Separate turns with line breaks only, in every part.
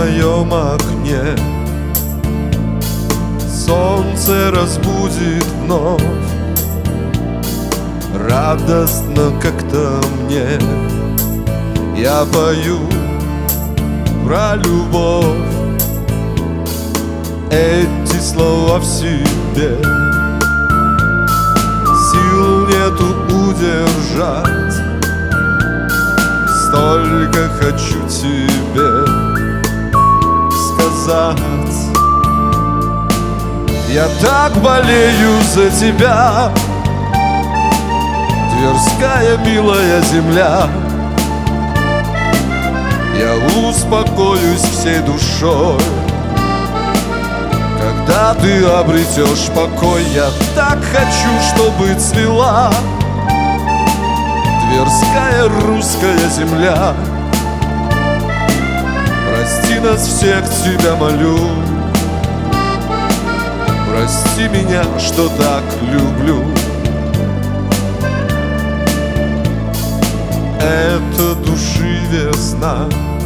моем окне. Солнце разбудит вновь, радостно как-то мне. Я пою про любовь, эти слова в себе. Сил нету удержать, столько хочу тебе сказать. Я так болею за тебя, Тверская милая земля. Я успокоюсь всей душой, когда ты обретешь покой. Я так хочу, чтобы цвела Тверская русская земля. Прости нас всех, тебя молю, прости меня, что так люблю. Это души весна,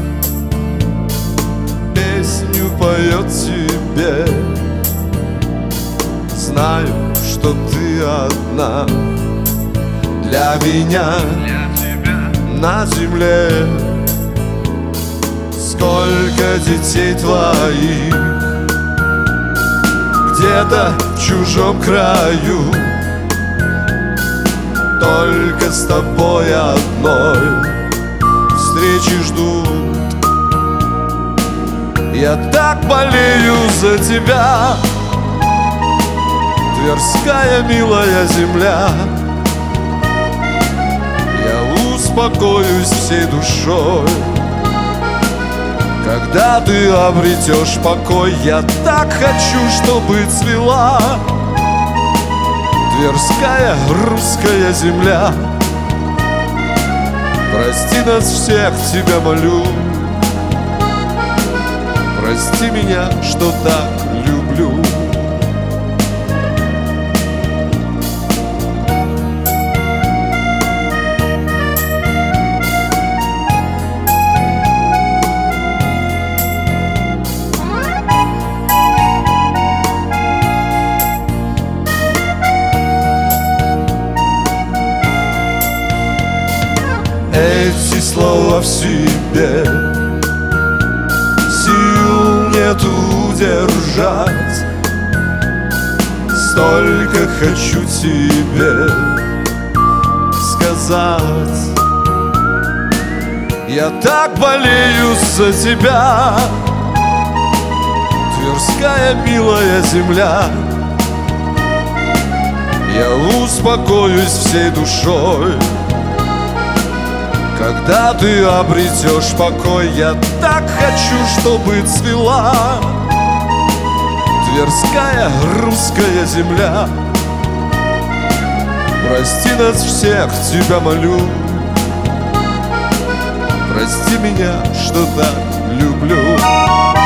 песню поет тебе. Знаю, что ты одна для меня, на земле. Сколько детей твоих где-то в чужом краю, только с тобой одной встречи ждут. Я так болею за тебя, Тверская милая земля. Я успокоюсь всей душой, когда ты обретешь покой. Я так хочу, чтобы цвела Тверская русская земля. Прости нас всех, тебя молю, прости меня, что так люблю. Эти слова в себе, сил нету удержать, столько хочу тебе сказать. Я так болею за тебя, Тверская милая земля. Я успокоюсь всей душой, когда ты обретешь покой. Я так хочу, чтобы цвела Тверская русская земля. Прости нас всех, тебя молю, прости меня, что так люблю.